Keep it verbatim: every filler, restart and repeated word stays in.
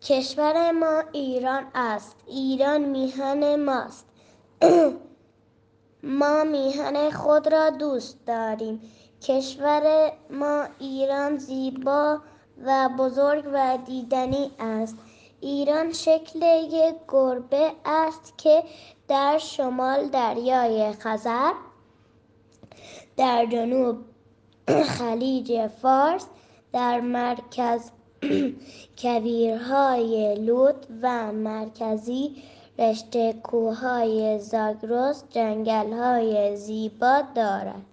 کشور ما ایران است. ایران میهن ماست. ما میهن خود را دوست داریم. کشور ما ایران زیبا و بزرگ و دیدنی است. ایران شکل یک گربه است که در شمال دریای خزر، در جنوب خلیج فارس، در مرکز کویرهای لوط و مرکزی رشته کوههای زاگرس جنگل‌های زیبا دارد.